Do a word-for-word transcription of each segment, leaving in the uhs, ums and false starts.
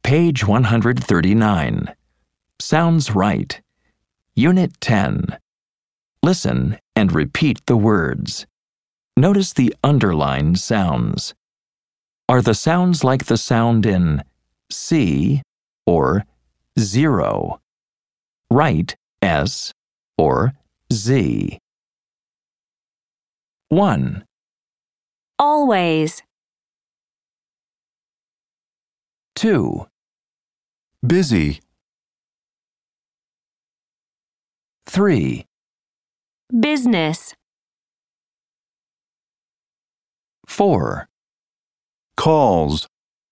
Page one hundred thirty-nine. Sounds right. Unit ten. Listen and repeat the words. Notice the underlined sounds. Are the sounds like the sound in C or zero? Write S or Z. one. Always. two. Busy. three. Business. four. Calls.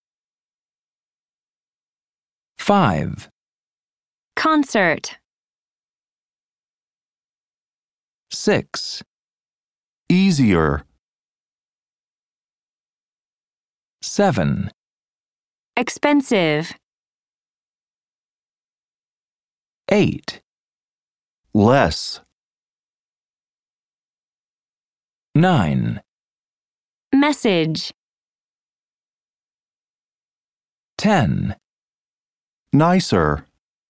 five. Concert. six. Easier. seven. Expensive. eight. Less. nine. Message. ten. Nicer.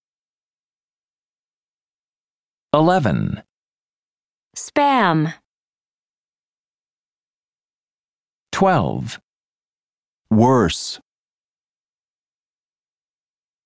eleven. Spam. twelve. Worse.